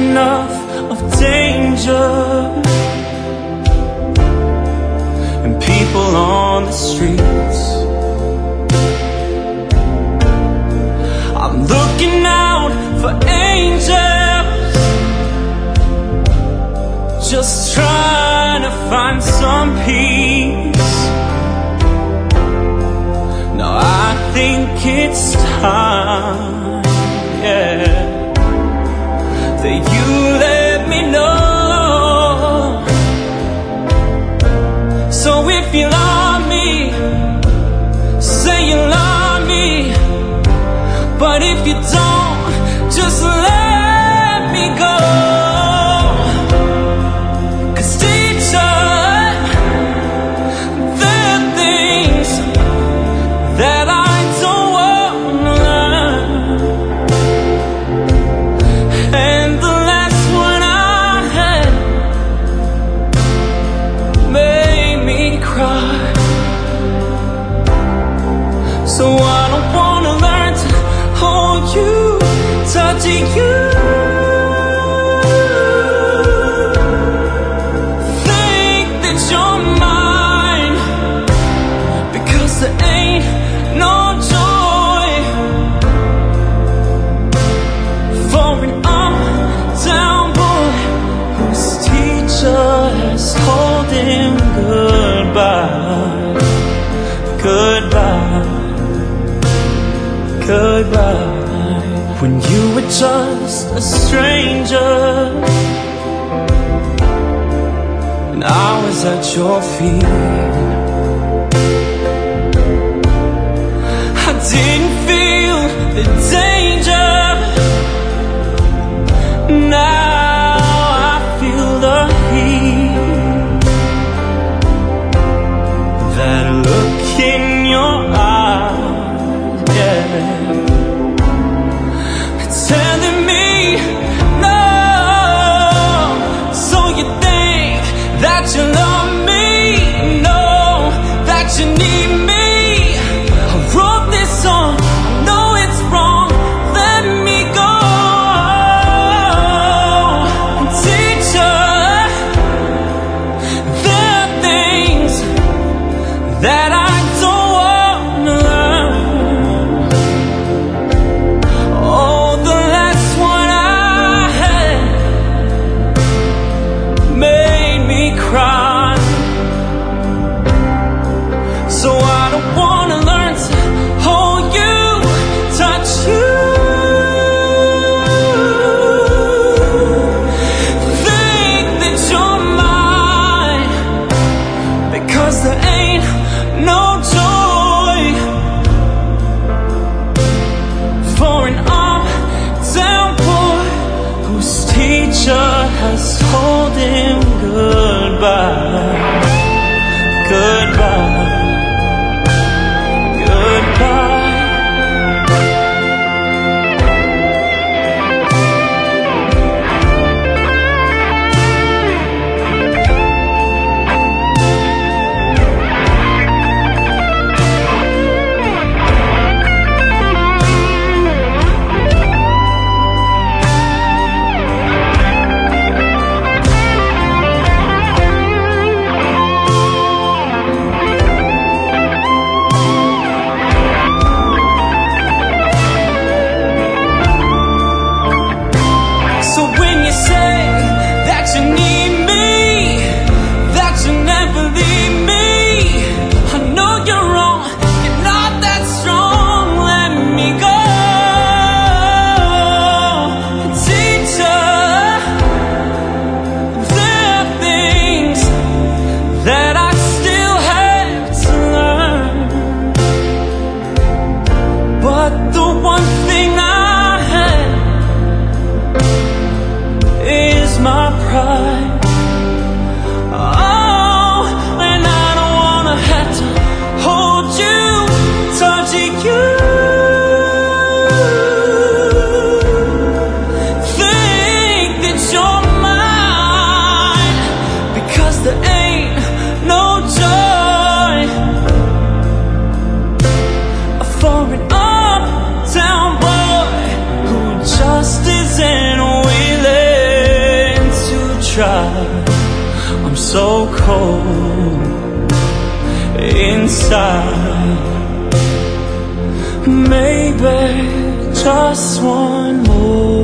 enough of danger and people on the streets. I'm looking out for angels, just trying to find some peace. Now I think it's time, yeah, that you let me know. So if you love me, say you love me. But if you don't, just let me go. 'Cause teacher, there are things that I don't wanna learn. And the last one I had made me cry. So I don't wanna learn to hold you, touching you. Think that you're mine, because there ain't no joy for an up-down boy whose teacher has told him goodbye, goodbye, goodbye. When you were just a stranger and I was at your feet, I didn't feel the danger. Now I feel the heat. That look in your eyes, yeah, telling me no. So you think that you love me, no, that you need me. I wrote this song, I know it's wrong, let me go. Teacher, there are things that I don't wanna learn. Oh, the last one I had made me cry. So I don't wanna learn to hold you, touch you. Think that you're mine, because there ain't no joy for an up-down boy whose teacher has told him goodbye, goodbye, goodbye. try. I'm so cold inside. Maybe just one more